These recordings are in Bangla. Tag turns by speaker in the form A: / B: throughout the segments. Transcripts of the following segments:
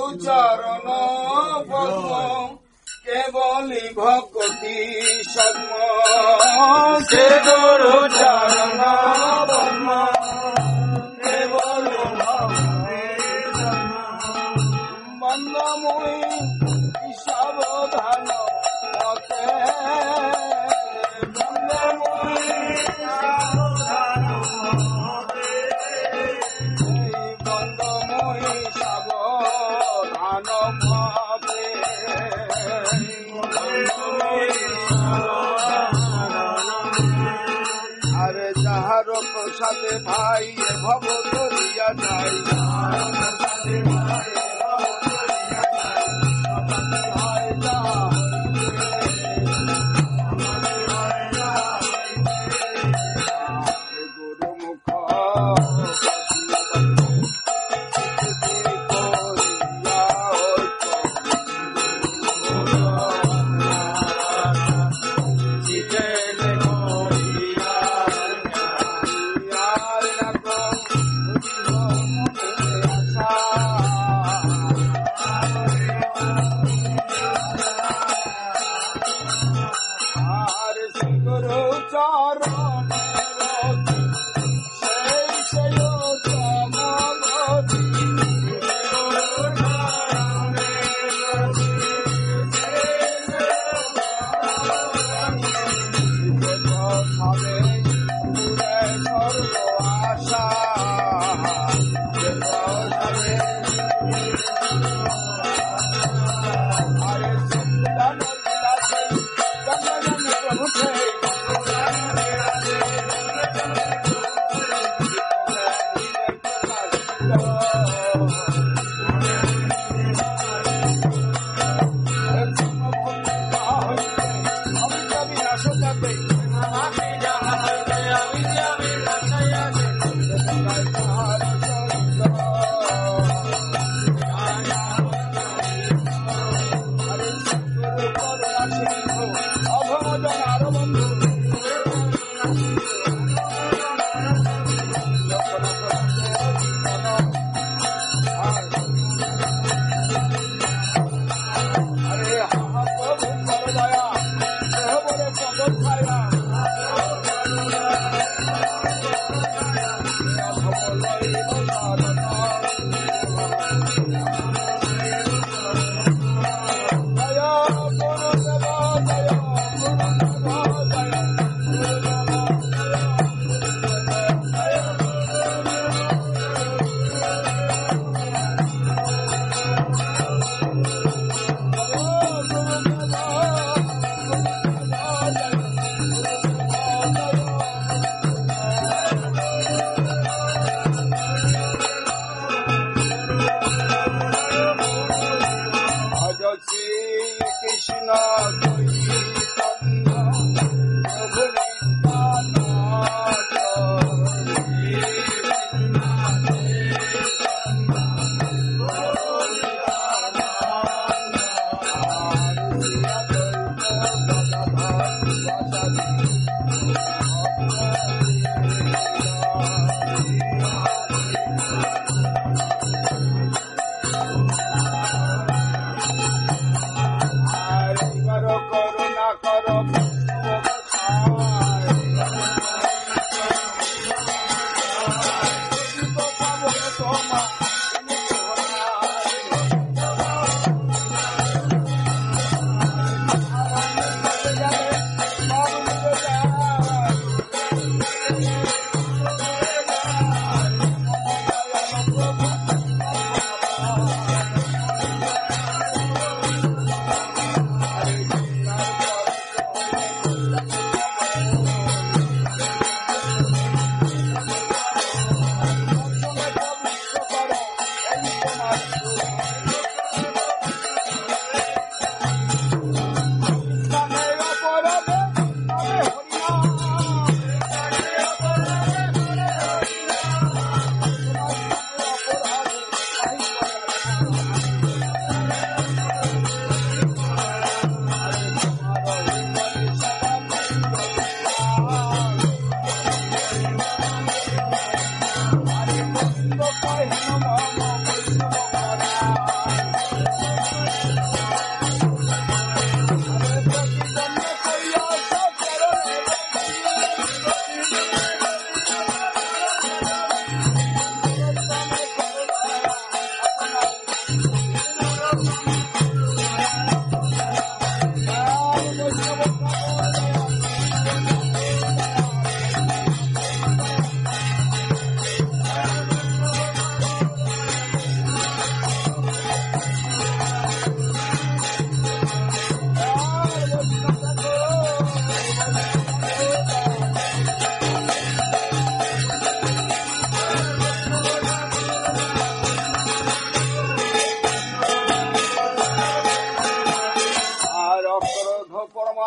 A: চরণ পদ্ম কেবলি ভক্তি সন্ম শ্রী গুরু চরণ পদ্ম কেবলি ভক্তি বন্দময়ী সাবধান মতে আরে যাহার প্রসাদে ভাই ভব করিয়া যাই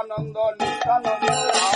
A: নিত্যানন্দ নিত্যানন্দ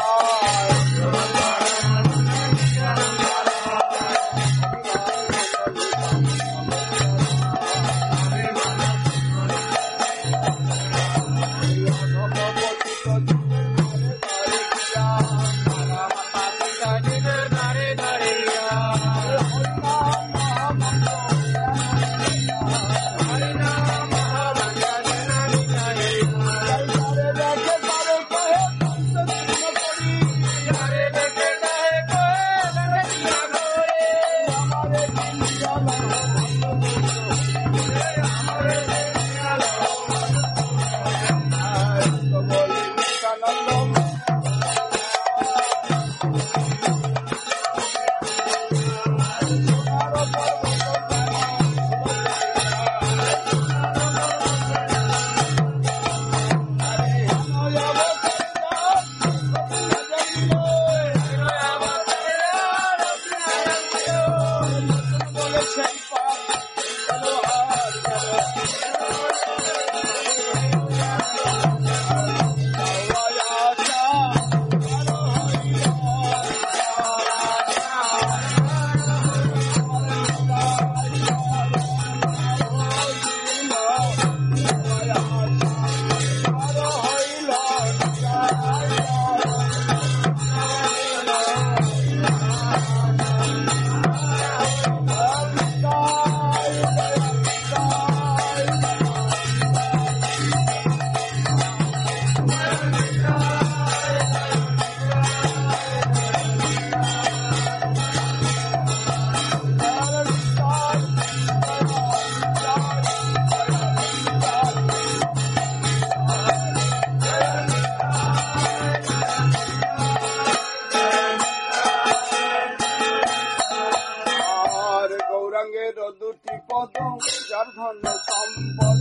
A: দুটি পদ যার ধন সম্পদ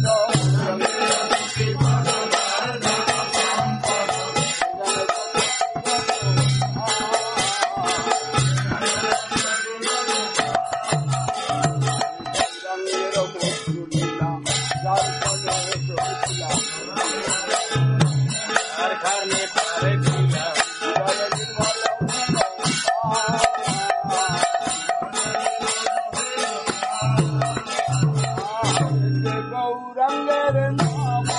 A: গৌরাঙ্গের নাম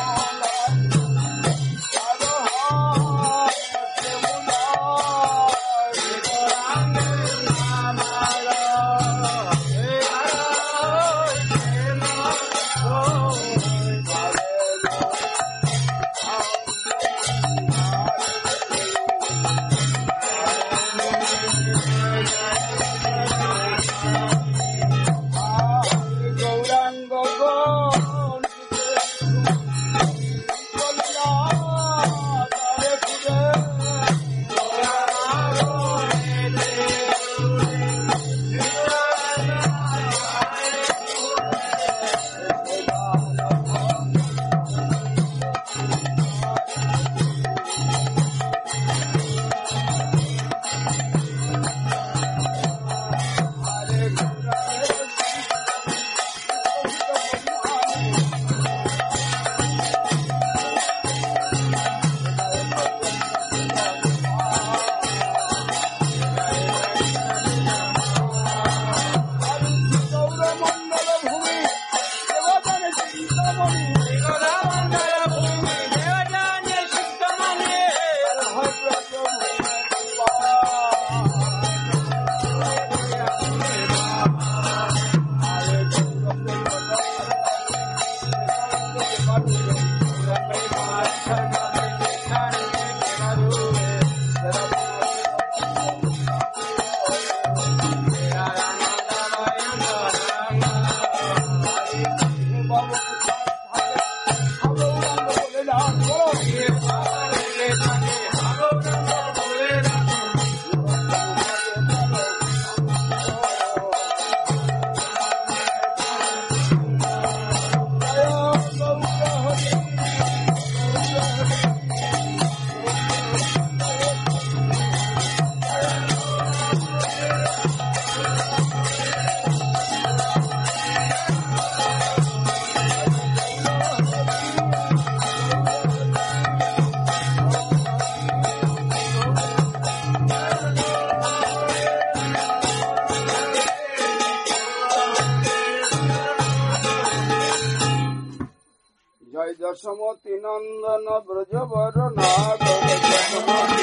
A: জয় যশোমতি নন্দন ব্রজবর নাগর যশোমতি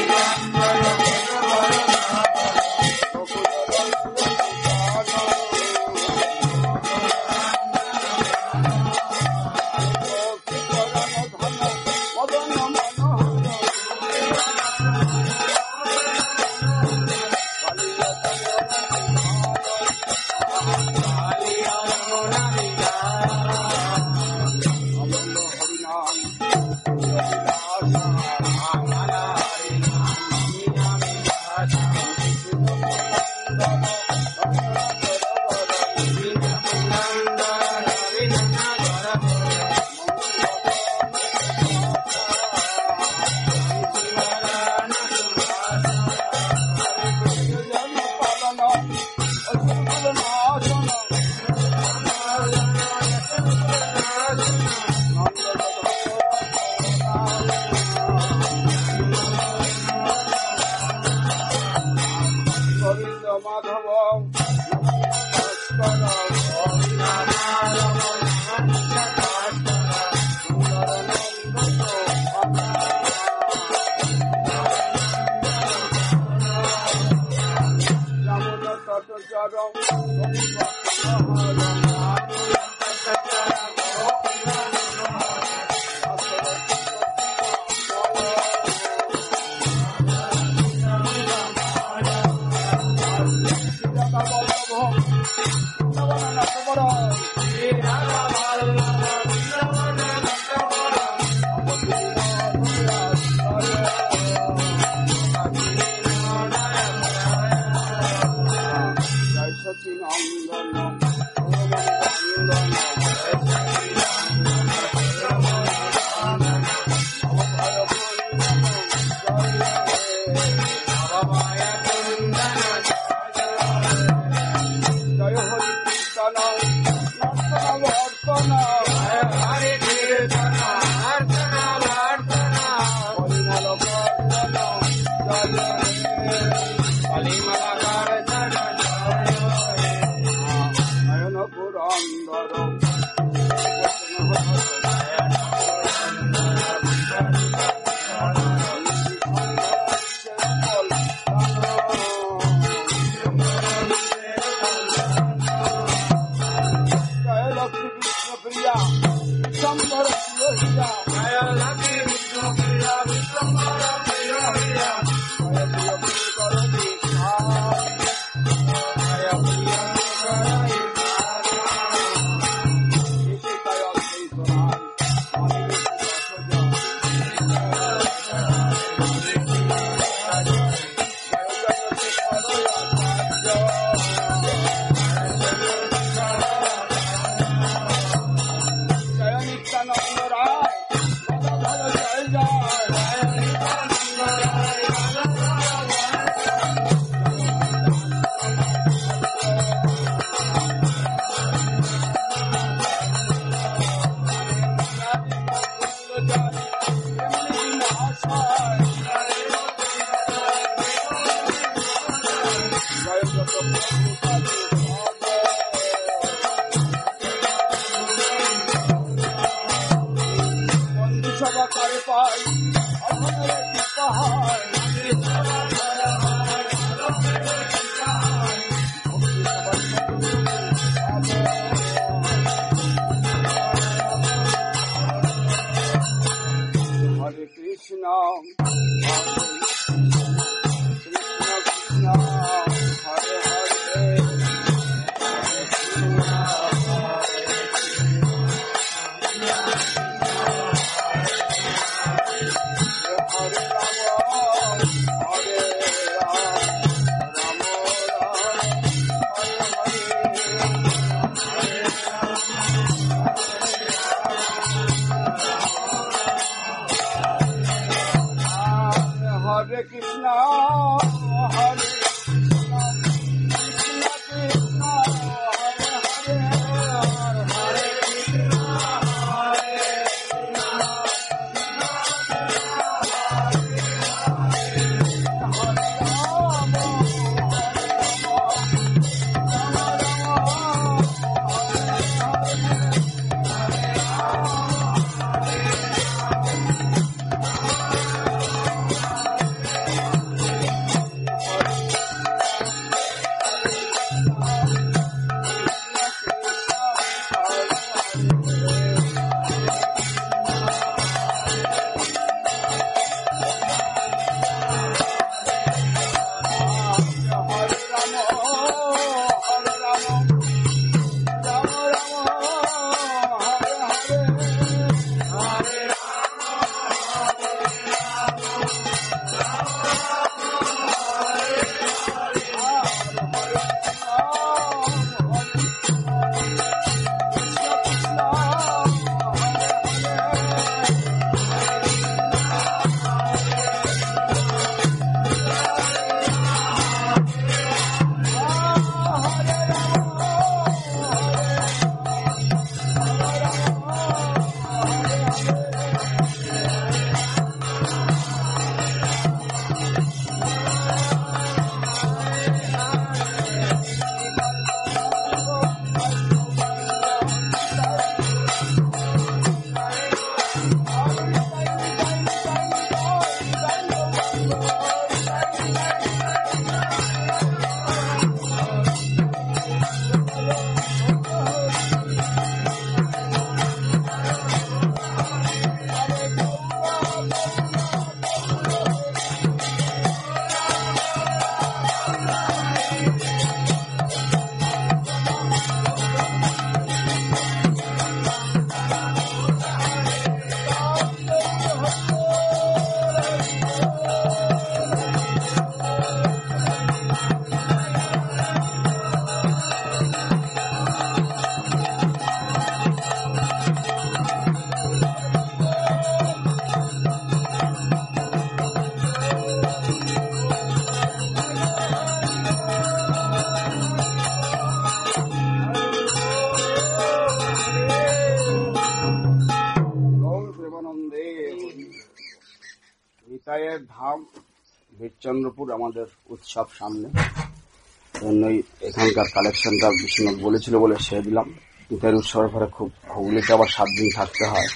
A: নিতাইয়ের ধাম বীরচন্দ্রপুর আমাদের উৎসব সামনে, জন্যই এখানকার কালেকশনটা বিশ্বনাথ বলেছিল বলে সে দিলাম। নিতাইয়ের উৎসবের পরে খুব হুগলিতে আবার 7 দিন থাকতে হয়।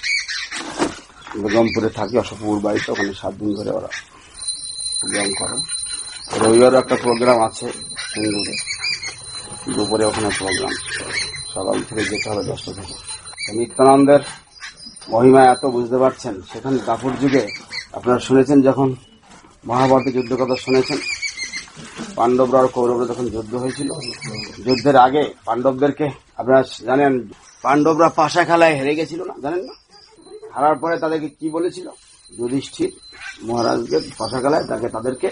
A: বেগমপুরে থাকি অশোকপুর বাড়িতে, ওখানে 7 দিন ধরে ওরা প্রোগ্রাম করে। রবিবারও একটা প্রোগ্রাম আছে সিঙ্গুরে, দুপুরে ওখানে প্রোগ্রাম, সকাল থেকে যেতে হবে 10টা থেকে। নিত্যানন্দের মহিমা এত বুঝতে পারছেন। সেখানে দাপুর যুগে আপনারা শুনেছেন, যখন মহাভারতের যুদ্ধ কথা শুনেছেন, পাণ্ডবরা আর কৌরবরা যখন যুদ্ধ হয়েছিল, যুদ্ধের আগে পাণ্ডবদেরকে আপনারা জানেন, পাণ্ডবরা পাশা খেলায় হেরে গেছিল না, জানেন না? হারার পরে তাদেরকে কি বলেছিল? যুধিষ্ঠির মহারাজকে পাশা খেলায় তাদেরকে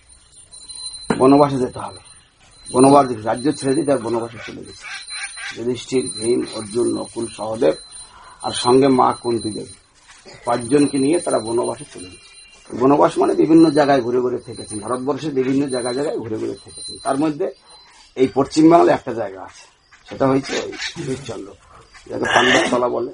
A: বনবাসে যেতে হবে, বনবাস রাজ্য ছেড়ে দিয়ে তার বনবাসে চলে গেছে। যুধিষ্ঠির, ভীম, অর্জুন, নকুল, সহদেব আর সঙ্গে মা কুন্তী দেবী, 5 জনকে নিয়ে তারা বনবাসে চলে গেছে। বনবাস মানে বিভিন্ন জায়গায় ঘুরে ঘুরে থেকেছেন, ভারতবর্ষের বিভিন্ন জায়গায় ঘুরে ঘুরে থেকেছেন। তার মধ্যে এই পশ্চিমবাংলায় একটা জায়গা আছে, সেটা হয়েছে ওই বীরচন্দ্র, যাকে পাণ্ডবতলা বলে।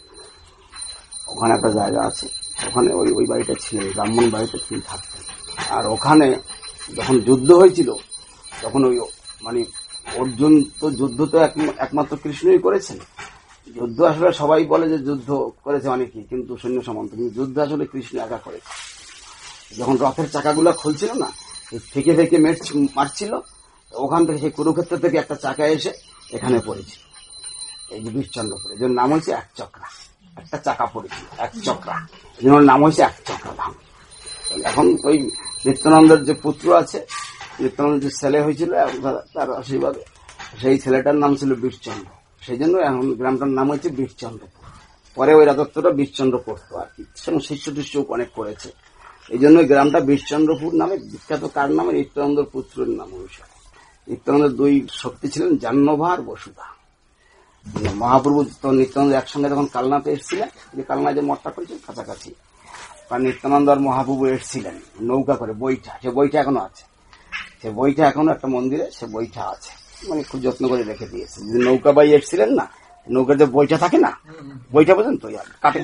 A: ওখানে একটা জায়গা আছে, ওখানে ওই বাড়িটা ছিলেন, ব্রাহ্মণ বাড়িতে তিনি থাকতেন। আর ওখানে যখন যুদ্ধ হয়েছিল, তখন ওই মানে অর্জুন তো যুদ্ধ তো একমাত্র কৃষ্ণই করেছেন। যুদ্ধ আসলে সবাই বলে যে যুদ্ধ করেছে অনেকেই, কিন্তু সৈন্য সামন্ত, কিন্তু যুদ্ধ আসলে কৃষ্ণ একা করেছে। যখন রথের চাকাগুলো খুলছিল না, থেকে থেকে মারছিল, ওখান থেকে সেই কুরুক্ষেত্র থেকে একটা চাকা এসে এখানে পড়েছিল, এই যে বীরচন্দ্রপুরে, এর নাম হয়েছে এক চক্রা। একটা চাকা পড়েছিল, এক চক্রা, এর নাম হয়েছে এক চক্রা ধাম। এখন ওই নিত্যানন্দের যে পুত্র আছে, নিত্যানন্দের যে ছেলে হয়েছিল তার আশীর্বাদে, সেই ছেলেটার নাম ছিল বীরচন্দ্র, সেই জন্য এখন গ্রামটার নাম হয়েছে বীরচন্দ্রপুর। পরে ওই রাজত্বটা বীরচন্দ্র করতো আর কি, শিষ্য টিষ্য অনেক করেছে, এই জন্য গ্রামটা বীরচন্দ্রপুর নামে বিখ্যাত। কার নামে? নিত্যানন্দের পুত্রের নাম অনুসারে। নিত্যানন্দের 2 শক্তি ছিলেন, জাহ্নবী আর বসুধা। মহাপ্রভু তো নিত্যানন্দ একসঙ্গে যখন কালনাতে এসেছিলেন, যে কালনায় যে মঠটা করেছেন কাছাকাছি, কারণ নিত্যানন্দ আর মহাপ্রভু এসেছিলেন নৌকা করে, বইটা, সে বইটা এখনো আছে, সে বইটা এখনো একটা মন্দিরে সে বইটা আছে, মানে খুব যত্ন করে রেখে দিয়েছে। যদি নৌকা বাই এসেছিলেন না, নৌকার যে বইটা থাকে না, বইটা বোঝেন তো, কাটে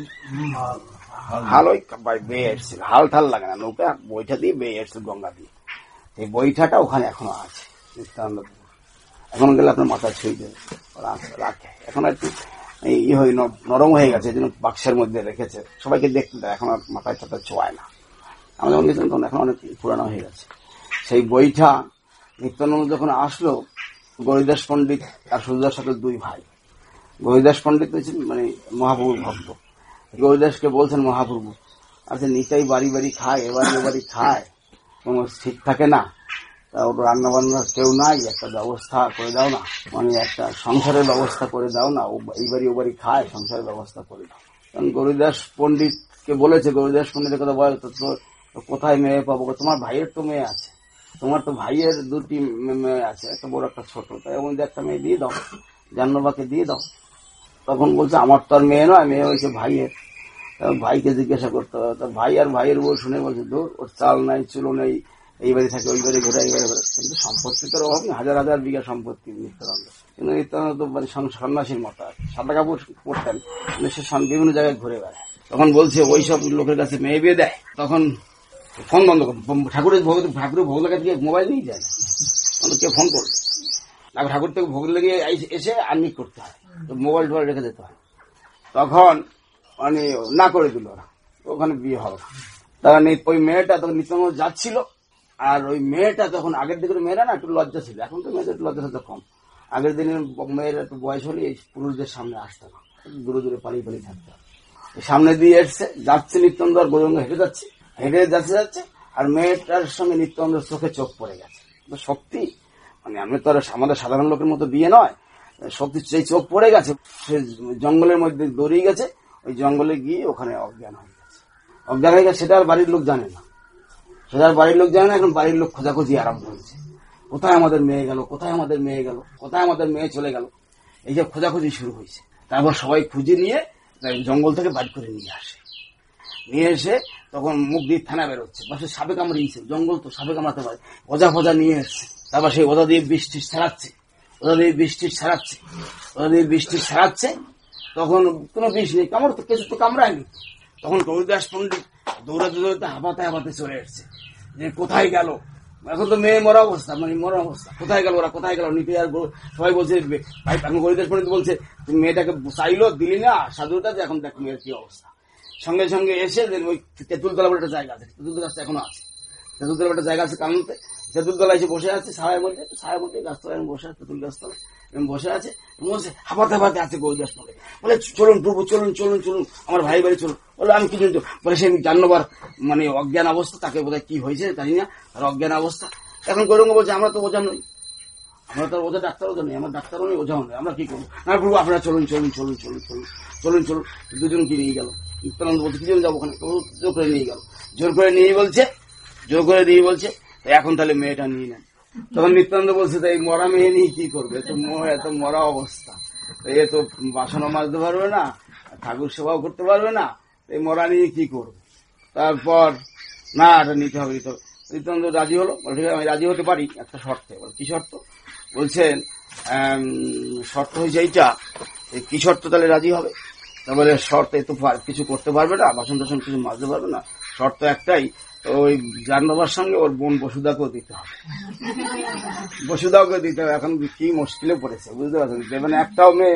A: হাল, ওই বেয়ে এসেছিল, হাল ঠাল লাগে না, নৌকা বইটা দিয়ে বেয়ে এসেছিল গঙ্গা দিয়ে, এই বইটাটা ওখানে এখনো আছে নিত্যানন্দ। এখন গেলে আপনার মাথায় ছুঁয়ে দেবে, রাখে। এখন একটু হয়ে নরম হয়ে গেছে, এই জন্য বাক্সের মধ্যে রেখেছে, সবাইকে দেখতে দেয়, এখন আর মাথায় টাথায় ছোঁয়ায় না। আমরা যখন গেছিলাম তখন এখন অনেক পুরানো হয়ে গেছে। সেই বইটা নিত্যানন্দ যখন আসলো, গৌরীদাস পণ্ডিত আর সুরদাস সাথে 2 ভাই। গৌরীদাস পণ্ডিত হয়েছেন মানে মহাপ্রভুর ভক্ত। গৌরীদাসকে বলছেন মহাপ্রভু, আচ্ছা নিতাই বাড়ি বাড়ি খায়, এবারে খায়, কোনো ঠিক থাকে না, তা ওর রান্না বান্নার কেউ নাই, একটা ব্যবস্থা করে দাও না, মানে একটা সংসারের ব্যবস্থা করে দাও না, এই বাড়ি ও বাড়ি খায়, সংসারের ব্যবস্থা করে দাও। কারণ গৌরীদাস পণ্ডিতকে বলেছে, গৌরীদাস পণ্ডিতের কথা বলে, তো কোথায় মেয়ে পাবো? তোমার ভাইয়ের তো মেয়ে আছে, তোমার তো ভাইয়ের 2টি মেয়ে আছে, একটা বড় একটা ছোট, তাই এর মধ্যে একটা মেয়ে দিয়ে দাও, জাহ্নবীকে দিয়ে দাও। তখন বলছে, আমার তো আর মেয়ে নয়, মেয়ে হয়েছে ভাইয়ের। ভাইকে জিজ্ঞাসা করতে হবে, তা ভাই আর ভাইয়ের বউ শুনে বলছে, দূর, ওর চাল নাই চুলো নেই, এই বাড়ি থাকে ওই বাড়ি ঘোরা, এই বাড়ি ঘোরা, কিন্তু সম্পত্তির অভাব নেই, 1000 বিঘা সম্পত্তি নিত্যানন্দ। কিন্তু নিত্যানন্দ তো মানে সন্ন্যাসীর মতো আর সাদা কাপড় পরতেন, সে বিভিন্ন জায়গায় ঘুরে বেড়ায়। তখন বলছে ওই সব লোকের কাছে মেয়ে বিয়ে দেয়, তখন ফোন বন্ধ করো, ঠাকুরের ভোগ লাগা দিয়ে মোবাইল নিয়ে যায় না, কে ফোন করবে, ঠাকুর থেকে ভোগ লেগে এসে আর্নিক করতে হয়, তো মোবাইল টোবাইল রেখে যেতে হয়। তখন মানে না করে দিল ওরা, ওখানে বিয়ে হবে না। তারা ওই মেয়েটা তখন নিত্যানন্দ যাচ্ছিল, আর ওই মেয়েটা তখন, আগের দিকের মেয়েরা না একটু লজ্জা ছিল, এখন তো মেয়েদের একটু লজ্জা তো কম। আগের দিনের মেয়েরা একটু বয়স হলে এই পুরুষদের সামনে আসতে না, দূরে দূরে পালিয়ে পালিয়ে থাকতে হবে। সামনে দিয়ে এসছে, যাচ্ছে নিত্যানন্দ আর গৌরাঙ্গ হেঁটে যাচ্ছে, আর মেয়েটার সঙ্গে নিত্যানন্দের চোখে চোখ পড়ে গেছে। সত্যি মানে আমি তো আর আমাদের সাধারণ লোকের মতো বিয়ে নয়, সত্যি সেই চোখ পড়ে গেছে। সে জঙ্গলের মধ্যে দৌড়িয়ে গেছে, ওই জঙ্গলে গিয়ে ওখানে অজ্ঞান হয়ে গেছে। সেটা আর বাড়ির লোক জানে না, এখন বাড়ির লোক খোঁজাখুঁজি আরম্ভ হয়েছে, কোথায় আমাদের মেয়ে গেল, কোথায় আমাদের মেয়ে চলে গেল, এইসব খোঁজাখুঁজি শুরু হয়েছে। তারপর সবাই খুঁজে নিয়ে জঙ্গল থেকে বাইর করে নিয়ে এসে তখন মুখ দিয়ে ফেনা বেরোচ্ছে, পাশে সাপে কামড়িয়েছে, জঙ্গল তো সাপে কামড়াতে পারে, ওজা ফজা নিয়ে এসছে। তারপর সেই ওজা দিয়ে বৃষ্টি ছাড়াচ্ছে, তখন কোনো বিষ নেই, কামড় তো কিছু তো কামড়ায়নি। তখন গৌরীদাস পণ্ডিত দৌড়াতে দৌড়াতে হাঁপাতে চলে এসছে যে কোথায় গেল। এখন তো মেয়ে মরা অবস্থা, মানে মরা অবস্থা, কোথায় গেল ওরা, কোথায় গেল নিতে। আর সবাই বলছে ভাই, এখন গরিবের পণ্ডিত বলছে তুমি মেয়েটাকে চাইলো দিলি না সাধুটা, যে এখন দেখ মেয়ের কি অবস্থা। সঙ্গে সঙ্গে এসে ওই তেঁতুলতলা বলে একটা জায়গা আছে, তেঁতুল গাছটা এখনো আছে, তেঁতুলতলা একটা জায়গা আছে কানতে, তেঁতুলতলা এসে বসে আছে ছায়ের মধ্যে গাছতলায় বসে আছে, তেঁতুল গাছতলায় বসে আছে, বলছে হাঁপাতে আছে গৌরদাস মনে, বলে চলুন প্রভু চলুন আমার ভাই বাড়ি চলুন। বলে আমি কি জানি, বলে সে জানবার মানে অজ্ঞান অবস্থা, তাকে বোধহয় কি হয়েছে জানি না, আর অজ্ঞান অবস্থা। এখন গৌরঙ্গ বলছে আমরা তো ওঝা নই, আমরা তো ওঝা ডাক্তারও জানি, আমার ডাক্তারও নেই ওঝাও নেই, আমরা কি করবো না প্রভু আপনারা চলুন। দুজনকে নিয়ে গেল। নিত্যানন্দ বলছে কি জন্য যাবো ওখানে, জোর করে নিয়ে বলছে এখন তাহলে মেয়েটা নিয়ে নেন। তখন নিত্যানন্দ বলছে তাই মরা মেয়ে নিয়ে কি করবে, এত মরা অবস্থা, এ তো বাসনও মাজতে পারবে না, ঠাকুর সেবাও করতে পারবে না, এই মরা নিয়ে কি করবে। তারপর না এটা নিতে হবে। নিত্যানন্দ রাজি হলো, ঠিক আছে আমি রাজি হতে পারি একটা শর্তে। কি শর্ত বলছেন, শর্ত হয়েছে এইটা, কি শর্ত তাহলে রাজি হবে। তারপরে শর্ত এই তো কিছু করতে পারবে না, বাসন টাসন কিছু মাজতে পারবে না, শর্ত একটাই, ওই জাহ্নবীর সঙ্গে ওর বোন বসুধাকেও দিতে হবে, এখন কি মুশকিলে পড়েছে বুঝতে পারছেন, মানে একটাও মেয়ে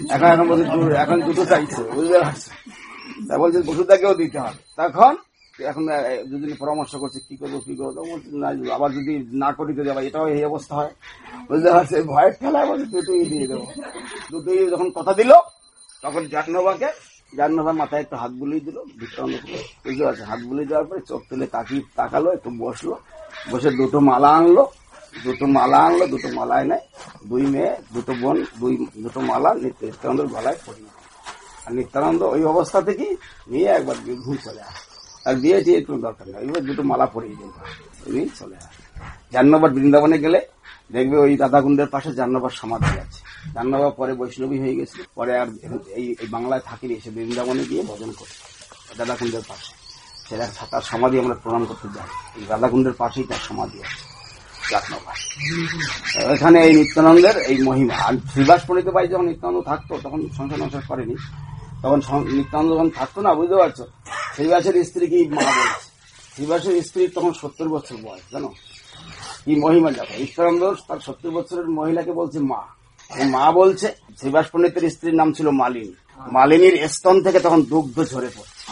A: এখন দুটো চাইছে বুঝতে পারছেন, তা বলছে বসুধাকেও দিতে হবে। তখন এখন দুদিনে পরামর্শ করছে কি করবো, আবার যদি না করিতে যাবো এটাও এই অবস্থা হয় বুঝতে পারছে, ভয়ের ঠেলায় বলছে দুটোই দিয়ে দেবো। দুটোই যখন কথা দিল তখন জাহ্নবীর মাথায় একটু হাত বুলিয়ে দিল, বুঝতে পারছে, হাত বুলিয়ে দেওয়ার পরে চোখ তুলে তাকালো, একটু বসলো, বসে দুটো মালা আনলো, দুটো মালায় নেয়, দুই মেয়ে দুটো বোন দুটো মালা নিত্যানন্দের গলায় পরিয়ে। আর নিত্যানন্দ ওই অবস্থা থেকে নিয়ে একবার ঘুম চলে আসে, আর দিয়েছি একটু দরকার নেই, এবার দুটো মালা পরিয়ে দিল, চলে আসে। জাহ্নবীর বৃন্দাবনে গেলে দেখবে ওই রাধাকুণ্ডের পাশে জাহ্নবীর সমাধি আছে। জাহ্নবী পরে বৈষ্ণবী হয়ে গেছে, পরে আর এই বাংলায় থাকিনি, এসে বৃন্দাবনে গিয়ে ভজন করে রাধাকুণ্ডের পাশে, সেটা তার সমাধি আমরা প্রণাম করতে যাই, এই রাধাকুণ্ডের পাশেই তার সমাধি আছে জাহ্নবী। এখানে এই নিত্যানন্দের এই মহিমা। আর শ্রীবাস পণ্ডিত ভাই যখন নিত্যানন্দ থাকতো তখন সংসার করেনি, তখন নিত্যানন্দ যখন থাকতো না বুঝতে পারছো, শ্রীবাসের স্ত্রী কি মা বলছে, শ্রীবাসের স্ত্রী তখন 70 বছর বয়স, জানো কি মহিমা। দেখো নিত্যানন্দ তার 70 বছরের মহিলাকে বলছে মা, মা বলছে। শ্রীবাস পণ্ডিতের স্ত্রীর নাম ছিল মালিনী, মালিনীর স্তন থেকে তখন দুগ্ধ ঝরে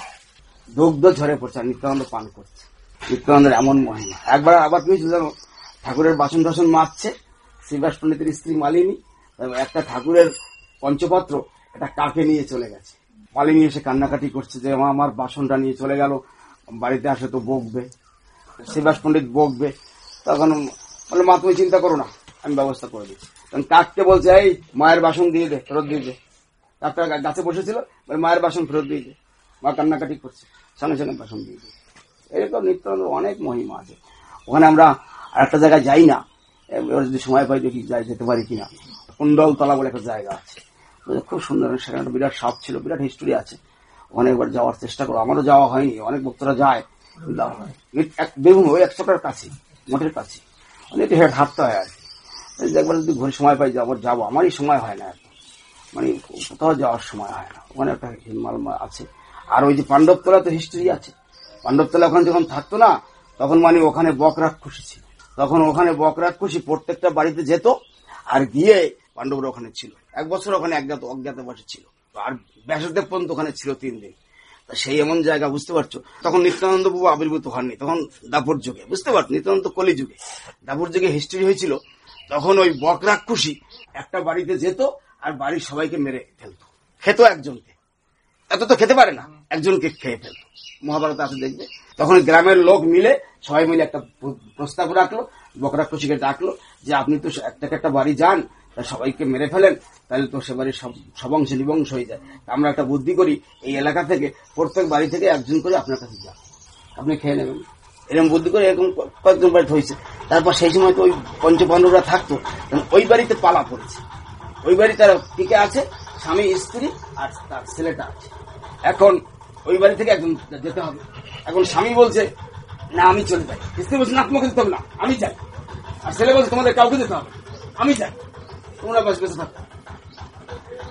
A: পড়ছে, আর নিত্যানন্দ পান করছে। নিত্যানন্দের এমন মহিমা। একবার আবার কি হয়েছিল জানো, ঠাকুরের বাসন টাসন মাজছে শ্রীবাস পণ্ডিতের স্ত্রী মালিনী, একটা ঠাকুরের পঞ্চপত্র একটা কাকে নিয়ে চলে গেছে। মালিনী এসে কান্নাকাটি করছে যে আমার বাসনটা নিয়ে চলে গেল, বাড়িতে আসে তো বকবে, শ্রীবাস পণ্ডিত বকবে। তখন বলে মা তুমি চিন্তা করো না, আমি ব্যবস্থা করে দিচ্ছি। তখন কাককে বলছে এই মায়ের বাসন দিয়ে দে, ফেরত দিয়ে দে। কাকটা গাছে বসেছিল, মায়ের বাসন ফেরত দিয়ে দে, মা কান্নাকাটি করছে, সঙ্গে সঙ্গে বাসন দিয়ে দে। এরকম নিত্যানন্দ অনেক মহিমা আছে। ওখানে আমরা আর একটা জায়গায় যাই না, এবার যদি সময় পাই দেখি যেতে পারি কিনা। কুণ্ডলতলা বলে একটা জায়গা আছে, খুব সুন্দর, সেখানে একটা বিরাট সাপ ছিল, বিরাট হিস্টোরি আছে। ওখানে একবার যাওয়ার চেষ্টা করো, আমারও যাওয়া হয়নি, অনেক ভক্তরা যায়, বেগুন ওই 100টার কাছে, মঠের কাছে, অনেক হাঁটতে হয় আর কি। একবার যদি ঘুরে সময় পাই যাবো, আমারই সময় হয় না, মানে কোথাও যাওয়ার সময় হয় না। ওখানে একটা হিমাল আছে। আর ওই যে পাণ্ডবতলা তো হিস্ট্রি আছে, পাণ্ডবতলা ওখানে যখন থাকতো না তখন মানে ওখানে বকরাক্ষসী ছিল, তখন ওখানে বকরাক্ষসী প্রত্যেকটা বাড়িতে যেত, আর গিয়ে পাণ্ডবরা ওখানে ছিল 1 বছর, ওখানে অজ্ঞাতবাসে ছিল, আর ব্যাসদেব পর্যন্ত ওখানে ছিল 3 দিন। সেই এমন জায়গা বুঝতে পারছো। তখন নিত্যানন্দ বাবু আবির্ভূত হননি, তখন দাপর যুগে, বুঝতে পারছো, নিত্যানন্দ কলি যুগে, দাপর যুগে হিস্ট্রি হয়েছিল। তখন ওই বকরাক্ষসী একটা বাড়িতে যেত আর বাড়ির সবাইকে মেরে ফেলতো, খেত একজনকে, এত তো খেতে পারে না, একজনকে খেয়ে ফেলতো। মহাভারত আছে দেখবে। তখন গ্রামের লোক মিলে সবাই মিলে একটা প্রস্তাব রাখলো, বকরাক্ষসীকে ডাকলো যে আপনি তো একটা বাড়ি যান, সবাইকে মেরে ফেলেন, তাহলে তো সে বাড়ির সব অংশ নিবংশ হয়ে যায়। আমরা একটা বুদ্ধি করি, এই এলাকা থেকে প্রত্যেক বাড়ি থেকে একজন করে আপনার কাছে যান, আপনি খেয়ে নেবেন। এরকম বুদ্ধি করে এরকম কয়েকজন বাড়িতে হয়েছে। তারপর সেই সময় তো ওই পঞ্চপাণ্ডবরা থাকতো, ওই বাড়িতে পালা পড়েছে, ওই বাড়ি তারা টিকে আছে, স্বামী স্ত্রী আর তার ছেলেটা আছে। এখন ওই বাড়ি থেকে একজন যেতে হবে। এখন স্বামী বলছে না আমি চলে যাই, স্ত্রী বলছে না তোমাকে যেতে হবে না, আমি যাই, আর ছেলে বলছে তোমাদের কাউকে যেতে হবে, আমি যাই, তোমরা বেঁচে থাকো।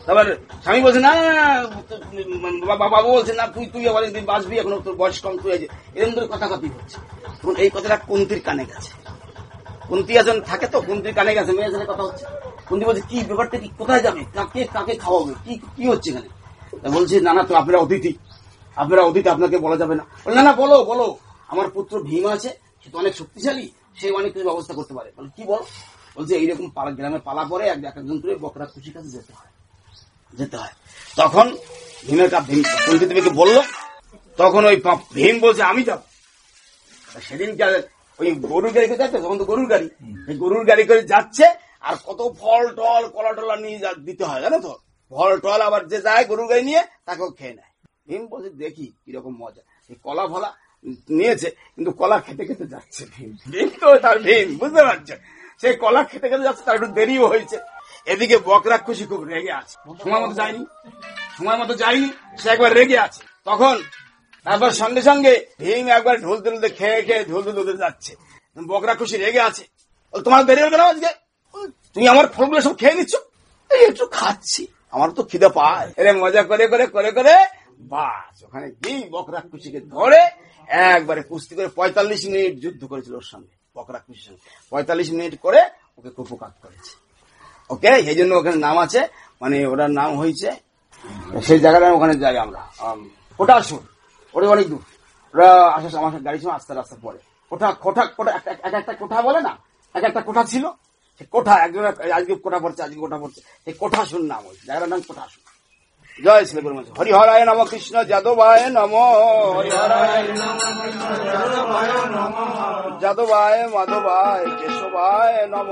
A: তারপর স্বামী বলছে না, বাবু বলছে না, তুই আবার একদিন বাঁচবি, এখন তোর বয়স কম, তুই এরকম করে কথাকাতি হচ্ছে। তখন এই কথাটা কুন্তির কানে গেছে। কুন্তি একজন থাকে তো, কুন্তির কানে গেছে, মেয়েদের কথা হচ্ছে। কুন্তি বলছে কি ব্যাপারটা, কি কোথায় যাবে, কাকে খাওয়াবে, কি হচ্ছে এখানে? বলছে না তো আপনারা অতিথি, আপনাকে বলা যাবে না। না বলো, আমার পুত্র ভীম আছে, সে তো অনেক শক্তিশালী, সে অনেক কিছু ব্যবস্থা করতে পারে। বলে কি বল? বলছে এইরকম গ্রামে পালা পরে একজন করে বকরা খুশির কাছে যেতে হয়। তখন কুন্তি দেবীকে বললো, তখন ওই ভীম বলছে আমি যাব। সেদিন ওই গরুর গাড়ি করে যাচ্ছে, তখন তো গরুর গাড়ি, গরুর গাড়ি করে যাচ্ছে, আর কত ফল টল কলা টলা নিয়ে দিতে হয় জানো তো, ফল টল আবার যে যায় গরুর গাড়ি নিয়ে তাকেও খেয়ে নেয়। ভীম বলছে দেখি কিরকম মজা, এই কলা ফলা নিয়েছে, কিন্তু কলা খেতে খেতে যাচ্ছে। ভীম তো তার ভীম, বুঝতে পারছে, সেই কলা খেতে খেতে যাচ্ছে, তার একটু দেরিও হয়েছে। এদিকে বকরা খুশি খুব রেগে আছে, সময় মতো যায়নি, সে একবার রেগে আছে। তখন তারপর সঙ্গে সঙ্গে ভীম একবার ঢোল তুলতে খেয়ে ঢোল তুলতে যাচ্ছে, বকরা খুশি রেগে আছে। তোমার দেরি হবে না আজকে, তুমি আমার ফলগুলো সব খেয়ে নিচ্ছ। একটু খাচ্ছি, আমার তো খিদে পায়। এরে মজা করে বাস ওখানে কি বকরা খুশিকে ধরে একবারে কুস্তি করে 45 মিনিট যুদ্ধ করেছিল ওর সঙ্গে, বকরা খুশির সঙ্গে 45 মিনিট করে ওকে কুপকাত করেছে। ওকে, এই জন্য ওখানে নাম আছে, মানে ওটার নাম হয়েছে, সেই জায়গাটা ওখানে যাই আমরা, কোটাসুর। ওটা অনেক দূর, ওরা আমার গাড়ির সময় আস্তে আস্তে পরে একটা কোঠা বলে না, একটা কোঠা ছিল, সে কোঠা একজন আজকে কোঠা পড়ছে, সেই কোঠাসুর নাম, ওই জায়গাটার নাম কোঠাসুর। জয় শ্রী গুরু মহারাজ। হরিহরায় নম, কৃষ্ণ যাদবায় নম, যাদবায় মাধবায় কেশবায় নম।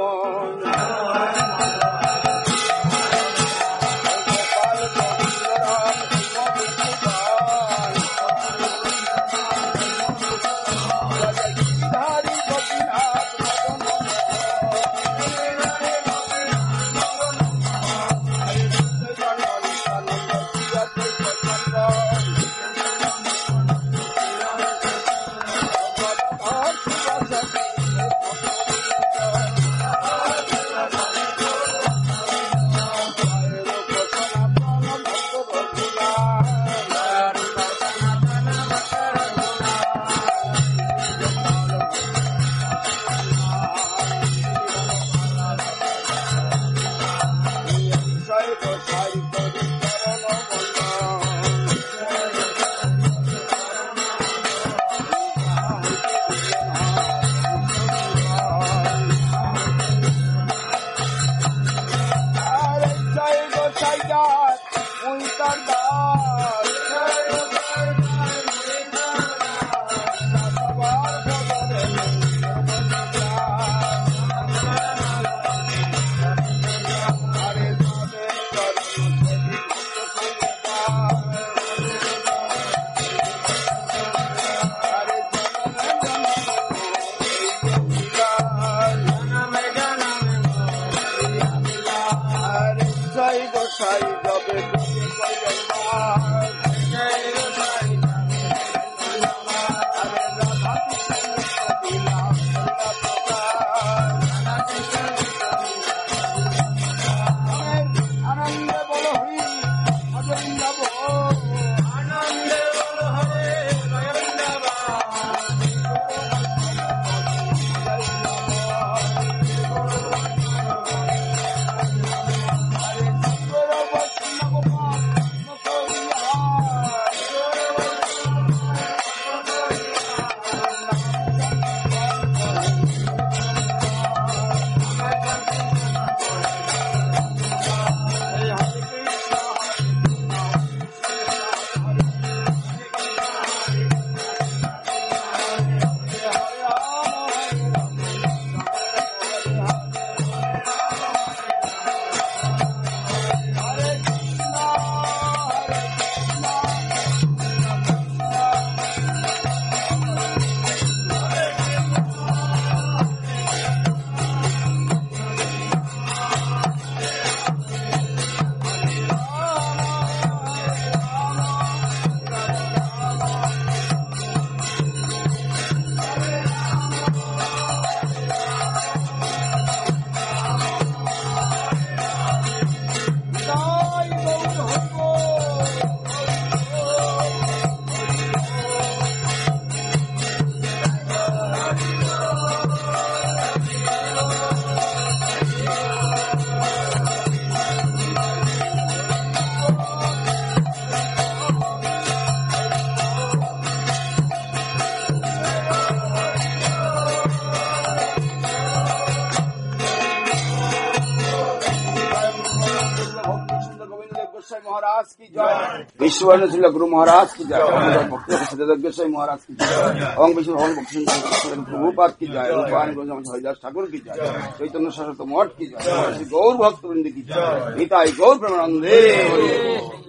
A: की जय, विश्ववर्ण श्रील गुरु महाराज की जय, भक्ति गोस्वामी महाराज की जय, ओम विष्णु भगवान भक्ति प्रभुपाद की जय, रूपायन गोस्वामी हरिदास ठाकुर की जय, चैतन्य सरस्वती मठ की जय, श्री गौर भक्तवृंद की जय, गीताई गौर प्रेमानंदे।